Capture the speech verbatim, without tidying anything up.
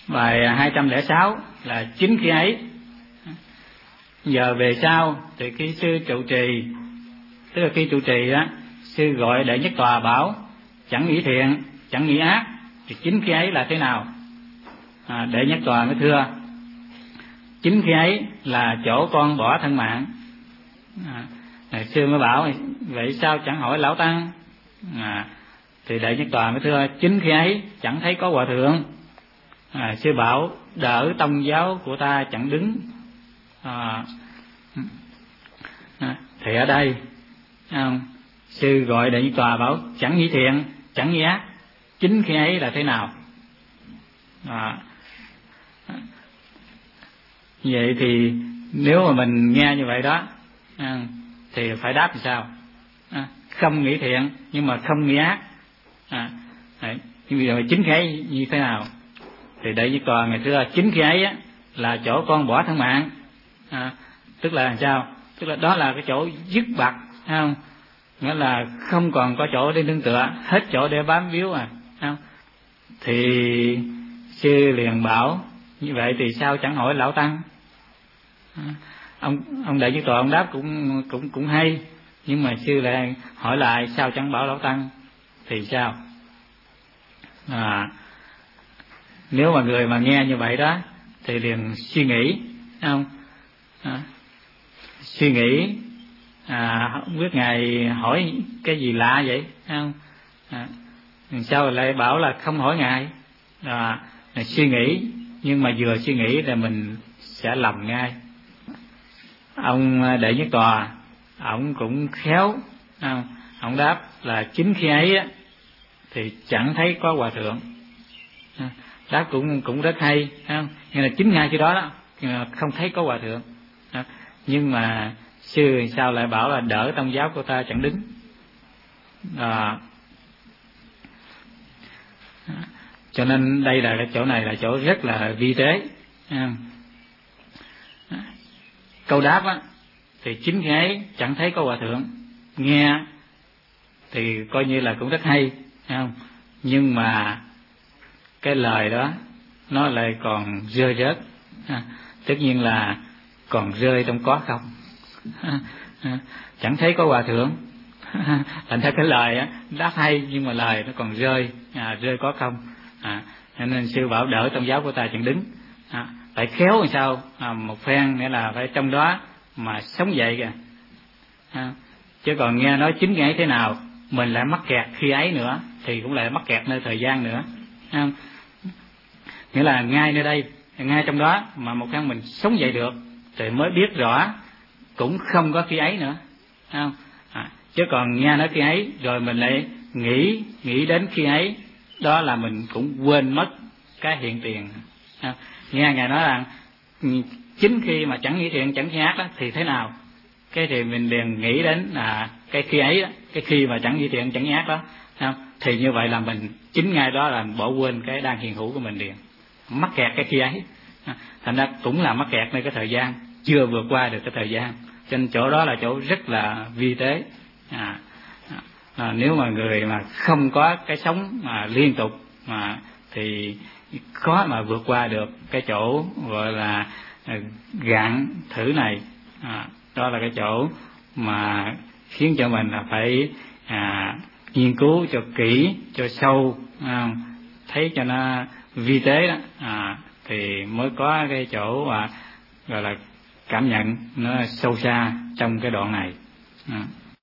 Bài hai trăm lẻ sáu là chính khi ấy. Giờ về sau thì khi sư trụ trì, tức là khi trụ trì á, sư gọi Đệ Nhất Tòa bảo chẳng nghĩ thiện, chẳng nghĩ ác, thì chính khi ấy là thế nào? À, Đệ Nhất Tòa mới thưa, chính khi ấy là chỗ con bỏ thân mạng. À, sư mới bảo vậy sao chẳng hỏi lão tăng? À, thì Đệ Nhất Tòa mới thưa, chính khi ấy chẳng thấy có hòa thượng. À, sư bảo đỡ tông giáo của ta chẳng đứng. À, à, thì ở đây à, sư gọi Đệ Nhất Tòa bảo chẳng nghĩ thiện, chẳng nghĩ ác, chính khi ấy là thế nào? À, vậy thì nếu mà mình nghe như vậy đó à, thì phải đáp làm sao? À, không nghĩ thiện nhưng mà không nghĩ ác. À, đấy. Nhưng bây giờ chính khi ấy như thế nào? Thì Đệ Nhất Tòa ngày xưa chính khi ấy á, là chỗ con bỏ thân mạng. À, tức là làm sao? Tức là đó là cái chỗ dứt bặt, không? Nghĩa là không còn có chỗ để nương tựa, hết chỗ để bám víu à, không? Thì sư liền bảo như vậy thì sao chẳng hỏi lão tăng? À, ông ông Đệ Nhất Tòa ông đáp cũng cũng cũng hay, nhưng mà sư lại hỏi lại sao chẳng bảo lão tăng? Thì sao? À, nếu mà người mà nghe như vậy đó thì liền suy nghĩ, không? À, suy nghĩ à, không biết ngài hỏi cái gì lạ vậy, không? À, sao lại bảo là không hỏi ngài? À, suy nghĩ, nhưng mà vừa suy nghĩ là mình sẽ lầm ngay. Ông Đệ Nhất Tòa ông cũng khéo, không? Ông đáp là chính khi ấy á, thì chẳng thấy có hòa thượng. À, đáp cũng cũng rất hay, không? Nhưng là chính ngay khi đó đó không thấy có hòa thượng. À, nhưng mà sư sao lại bảo là đỡ tông giáo của ta chẳng đứng? À, cho nên đây là cái chỗ này là chỗ rất là vi tế. À, câu đáp á thì chính khi ấy chẳng thấy có hòa thượng, nghe thì coi như là cũng rất hay, không? Nhưng mà cái lời đó nó lại còn rơi rớt. À, tất nhiên là còn rơi trong có không. À, à, chẳng thấy có hòa thượng. À, thành ra cái lời á đáp hay nhưng mà lời nó còn rơi, à, rơi có không. À, nên sư bảo đỡ tông giáo của ta chẳng đứng. À, phải khéo làm sao à, một phen nghĩa là phải trong đó mà sống dậy kìa. À, chứ còn nghe nói chính cái ấy thế nào mình lại mắc kẹt khi ấy nữa thì cũng lại mắc kẹt nơi thời gian nữa. À, nghĩa là ngay nơi đây, ngay trong đó mà một phen mình sống dậy được thì mới biết rõ cũng không có khi ấy nữa, không? À, chứ còn nghe nói khi ấy rồi mình lại nghĩ nghĩ đến khi ấy, đó là mình cũng quên mất cái hiện tiền. À, nghe ngài nói rằng chính khi mà chẳng nghĩ thiện chẳng nghĩ ác đó thì thế nào, cái thì mình liền nghĩ đến là cái khi ấy đó, cái khi mà chẳng nghĩ thiện chẳng nghĩ ác đó, không? Thì như vậy là mình chính ngay đó là bỏ quên cái đang hiện hữu của mình liền, mắc kẹt cái khi ấy. À, thành ra cũng là mắc kẹt nơi cái thời gian, chưa vượt qua được cái thời gian, cho nên chỗ đó là chỗ rất là vi tế. À, à, nếu mà người mà không có cái sống mà liên tục mà thì khó mà vượt qua được cái chỗ gọi là gạn thử này. À, đó là cái chỗ mà khiến cho mình là phải à, nghiên cứu cho kỹ, cho sâu, à, thấy cho nó vi tế đó, à, thì mới có cái chỗ à, gọi là cảm nhận nó sâu xa trong cái đoạn này. À.